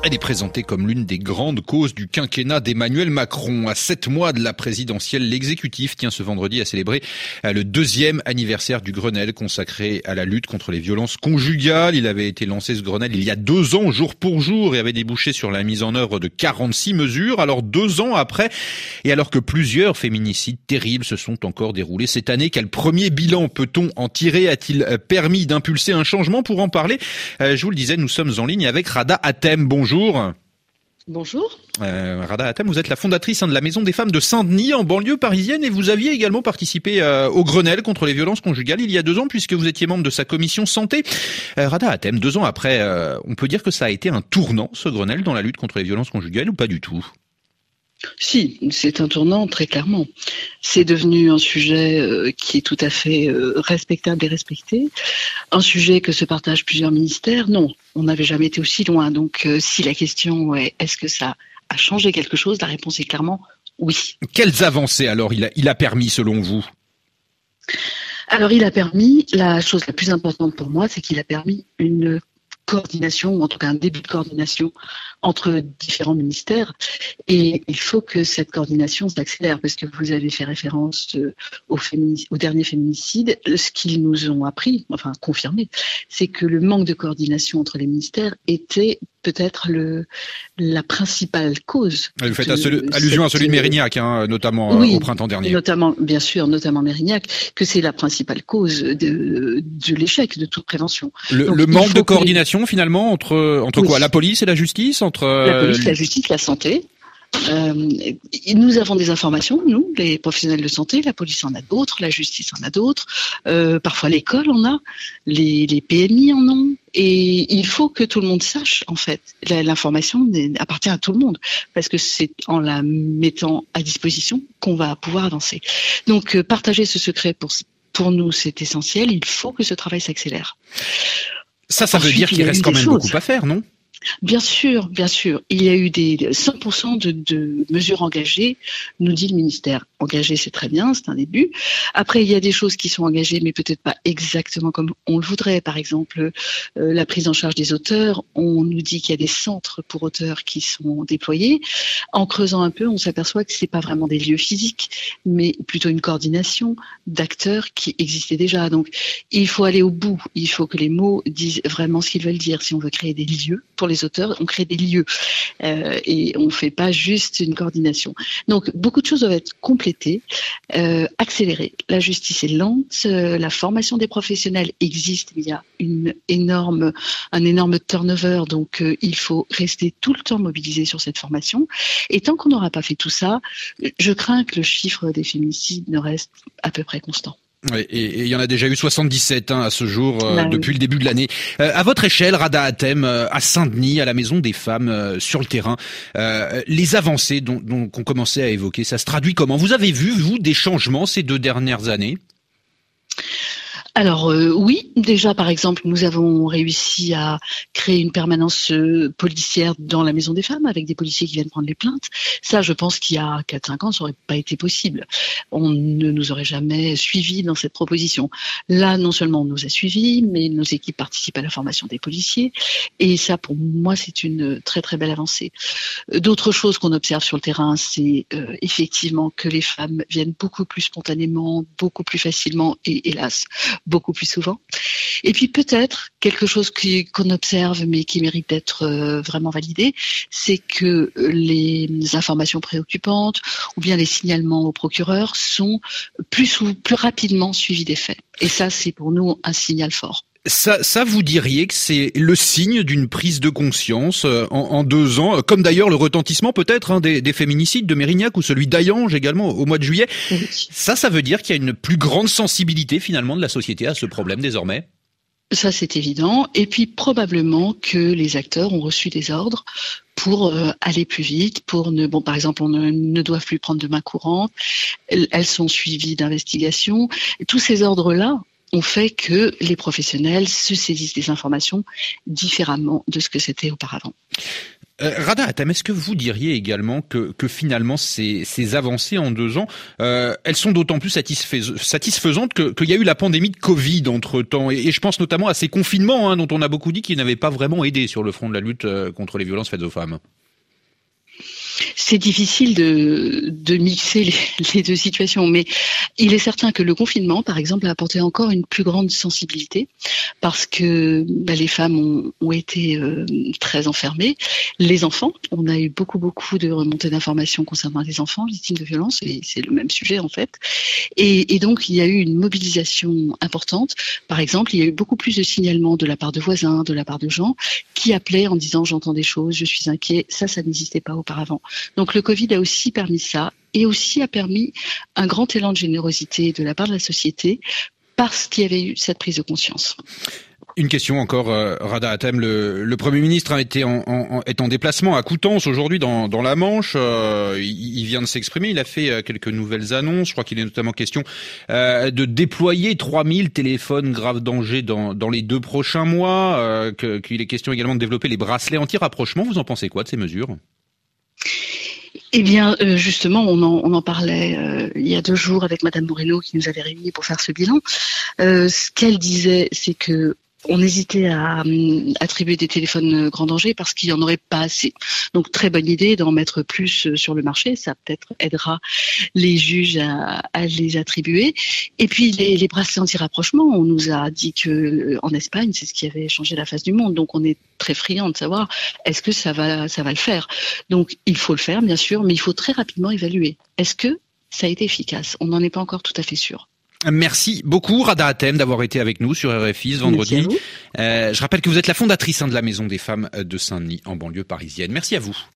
Elle est présentée comme l'une des grandes causes du quinquennat d'Emmanuel Macron. À 7 mois de la présidentielle, l'exécutif tient ce vendredi à célébrer le 2e anniversaire du Grenelle consacré à la lutte contre les violences conjugales. Il avait été lancé ce Grenelle il y a 2 ans, jour pour jour, et avait débouché sur la mise en œuvre de 46 mesures. Alors 2 ans après, et alors que plusieurs féminicides terribles se sont encore déroulés cette année, quel premier bilan peut-on en tirer? A-t-il permis d'impulser un changement? Pour en parler, je vous le disais, nous sommes en ligne avec Rada Hatem. Bonjour. Bonjour. Rada Hatem, vous êtes la fondatrice de la Maison des Femmes de Saint-Denis en banlieue parisienne et vous aviez également participé au Grenelle contre les violences conjugales il y a 2 ans puisque vous étiez membre de sa commission santé. Rada Hatem, 2 ans après, on peut dire que ça a été un tournant, ce Grenelle, dans la lutte contre les violences conjugales ou pas du tout? Si, c'est un tournant très clairement. C'est devenu un sujet qui est tout à fait respectable et respecté. Un sujet que se partagent plusieurs ministères. Non, on n'avait jamais été aussi loin. Donc si la question est est-ce que ça a changé quelque chose, la réponse est clairement oui. Quelles avancées alors il a permis selon vous? Alors il a permis, la chose la plus importante pour moi, c'est qu'il a permis une coordination, ou en tout cas un début de coordination entre différents ministères. Et il faut que cette coordination s'accélère, parce que vous avez fait référence au dernier féminicide. Ce qu'ils nous ont appris, enfin confirmé, c'est que le manque de coordination entre les ministères était peut-être la principale cause. Vous faites allusion à celui de Mérignac, notamment oui, au printemps dernier. Notamment Mérignac, que c'est la principale cause de l'échec de toute prévention. Le manque de coordination finalement entre oui. Quoi? La police et la justice, la police, la justice, la santé. Nous avons des informations, nous, les professionnels de santé, la police en a d'autres, la justice en a d'autres, parfois l'école en a, les PMI en ont, et il faut que tout le monde sache, en fait, l'information appartient à tout le monde, parce que c'est en la mettant à disposition qu'on va pouvoir avancer. Donc, partager ce secret pour nous, c'est essentiel, il faut que ce travail s'accélère. Ça veut dire qu'il reste quand même beaucoup à faire, non ? Bien sûr. Il y a eu 100% de mesures engagées, nous dit le ministère. Engagées, c'est très bien, c'est un début. Après, il y a des choses qui sont engagées, mais peut-être pas exactement comme on le voudrait. Par exemple, la prise en charge des auteurs. On nous dit qu'il y a des centres pour auteurs qui sont déployés. En creusant un peu, on s'aperçoit que c'est pas vraiment des lieux physiques, mais plutôt une coordination d'acteurs qui existaient déjà. Donc, il faut aller au bout. Il faut que les mots disent vraiment ce qu'ils veulent dire. Si on veut créer des lieux pour les auteurs, on crée des lieux et on ne fait pas juste une coordination. Donc, beaucoup de choses doivent être complétées, accélérées. La justice est lente, la formation des professionnels existe, mais il y a un énorme turnover, donc il faut rester tout le temps mobilisé sur cette formation. Et tant qu'on n'aura pas fait tout ça, je crains que le chiffre des féminicides ne reste à peu près constant. Oui, et il y en a déjà eu 77 à ce jour depuis le début de l'année. À votre échelle, Rada Hatem, à Saint-Denis, à la Maison des Femmes, sur le terrain, les avancées qu'on commençait à évoquer, ça se traduit comment? Vous avez vu, vous, des changements ces 2 dernières années? Alors oui, déjà par exemple, nous avons réussi à créer une permanence policière dans la Maison des Femmes avec des policiers qui viennent prendre les plaintes. Ça, je pense qu'il y a 4-5 ans, ça n'aurait pas été possible. On ne nous aurait jamais suivis dans cette proposition. Là, non seulement on nous a suivis, mais nos équipes participent à la formation des policiers. Et ça, pour moi, c'est une très très belle avancée. D'autres choses qu'on observe sur le terrain, c'est effectivement que les femmes viennent beaucoup plus spontanément, beaucoup plus facilement et hélas, beaucoup plus souvent. Et puis peut-être quelque chose qu'on observe mais qui mérite d'être vraiment validé, c'est que les informations préoccupantes ou bien les signalements au procureur sont plus rapidement suivis des faits. Et ça, c'est pour nous un signal fort. Ça, vous diriez que c'est le signe d'une prise de conscience en 2 ans, comme d'ailleurs le retentissement peut-être des féminicides de Mérignac ou celui d'Hayange également au mois de juillet. Oui. Ça veut dire qu'il y a une plus grande sensibilité finalement de la société à ce problème désormais? Ça, c'est évident. Et puis probablement que les acteurs ont reçu des ordres pour aller plus vite, par exemple, on ne doit plus prendre de main courante. Elles sont suivies d'investigations. Tous ces ordres-là ont fait que les professionnels se saisissent des informations différemment de ce que c'était auparavant. Rada Hatem, est-ce que vous diriez également que finalement ces avancées en 2 ans, elles sont d'autant plus satisfaisantes qu'il y a eu la pandémie de Covid entre-temps, et je pense notamment à ces confinements dont on a beaucoup dit qu'ils n'avaient pas vraiment aidé sur le front de la lutte contre les violences faites aux femmes. C'est difficile de mixer les deux situations, mais il est certain que le confinement, par exemple, a apporté encore une plus grande sensibilité parce que les femmes ont été très enfermées. Les enfants, on a eu beaucoup de remontées d'informations concernant les enfants victimes de violences, et c'est le même sujet en fait. Et donc, il y a eu une mobilisation importante. Par exemple, il y a eu beaucoup plus de signalements de la part de voisins, de la part de gens qui appelaient en disant « j'entends des choses, je suis inquiet ». Ça n'existait pas auparavant. Donc le Covid a aussi permis ça, et aussi a permis un grand élan de générosité de la part de la société parce qu'il y avait eu cette prise de conscience. Une question encore, Rada Hatem. Le Premier ministre est en déplacement à Coutances aujourd'hui dans la Manche. Il vient de s'exprimer. Il a fait quelques nouvelles annonces. Je crois qu'il est notamment question de déployer 3000 téléphones grave danger dans les 2 prochains mois. Qu'il est question également de développer les bracelets anti-rapprochement. Vous en pensez quoi de ces mesures ? Eh bien, justement, on en parlait il y a 2 jours avec Madame Moreno qui nous avait réunis pour faire ce bilan. Ce qu'elle disait, c'est que on hésitait à attribuer des téléphones grand danger parce qu'il n'y en aurait pas assez. Donc, très bonne idée d'en mettre plus sur le marché. Ça peut-être aidera les juges à les attribuer. Et puis, les bracelets anti-rapprochement, on nous a dit que en Espagne, c'est ce qui avait changé la face du monde. Donc, on est très friand de savoir est-ce que ça va le faire. Donc, il faut le faire, bien sûr, mais il faut très rapidement évaluer. Est-ce que ça a été efficace ? On n'en est pas encore tout à fait sûr. Merci beaucoup Rada Hatem d'avoir été avec nous sur RFI ce vendredi. Je rappelle que vous êtes la fondatrice de la Maison des Femmes de Saint-Denis en banlieue parisienne. Merci à vous.